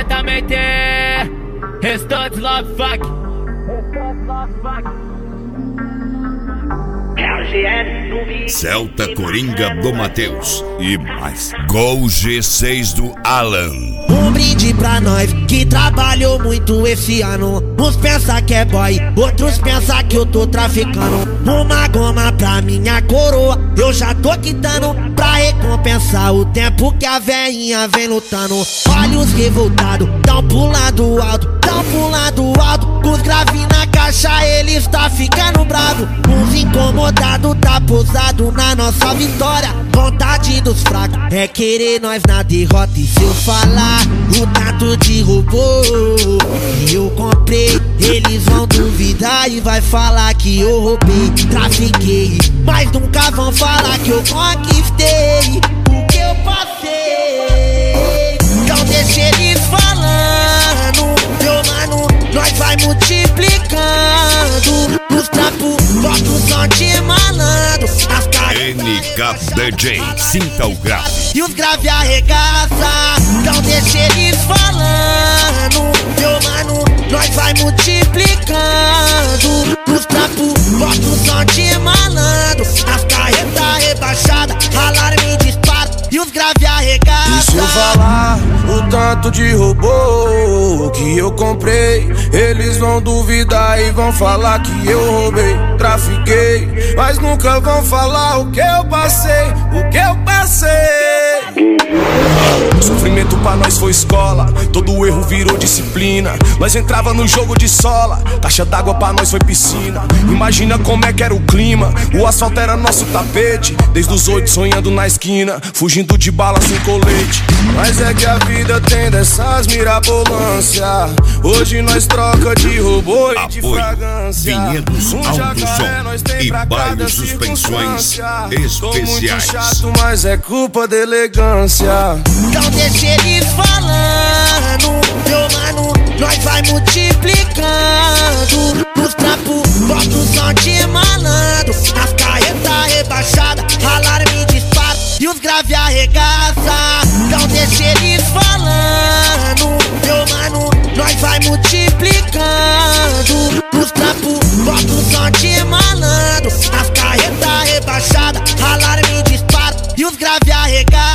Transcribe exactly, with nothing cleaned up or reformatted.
diretamente. Restante Love Fuck. Celta Coringa do Matheus e mais Gol G seis do Alan. Um brinde pra nós que trabalhou muito esse ano. Uns pensa que é boy, outros pensa que eu tô traficando. Uma goma pra minha coroa, eu já tô quitando, pra recompensar o tempo que a veinha vem lutando. Olha os revoltados, tão pulando alto, tão pulando alto. Com os graves na caixa, eles tá ficando bravo. Uns incomodados tá pousado na nossa vitória. Vontade dos fracos é querer nós na derrota. E se eu falar o tanto de robô que eu comprei, eles vão duvidar e vai falar que eu roubei, trafiquei, mas nunca vão falar que eu conquistei o que eu passei. Então deixa eles falando, meu mano, nós vai multiplicando. Os trapos, bota o som de malandro. N K D J, sinta o grave. E os grave arregaça, então deixa eles falando, meu mano, nós vai multiplicando. Os trapos, bota o som de malandro. As carretas rebaixadas, alarme e dispara. E os grave arregaça. E se eu falar o tanto de robô que eu comprei, eles vão duvidar e vão falar que eu roubei, trafiquei, mas nunca vão falar o que eu passei, o que eu passei. Sofrimento pra nós foi escola, todo erro virou disciplina. Nós entrava no jogo de sola, caixa d'água pra nós foi piscina. Imagina como é que era o clima, o asfalto era nosso tapete. Desde os oito sonhando na esquina, fugindo de bala sem colete. Mas é que a vida tem dessas mirabolância. Hoje nós troca de robô e de fragrância. Vinhedos Um Alto jacaré nós tem Som e pra cada Baile Suspensões circunstância. Tô muito Especiais. chato, mas é culpa da elegância. Então deixa eles falando, meu mano, nós vai multiplicando. Os trapos, bota o som de malandro. As carretas rebaixadas, alarme e dispara. E os grave arregaça, então deixa eles falando, meu mano, nós vai multiplicando. Os trapos, bota o som de malandro. As carretas rebaixadas, alarme e dispara. E os grave arregaça.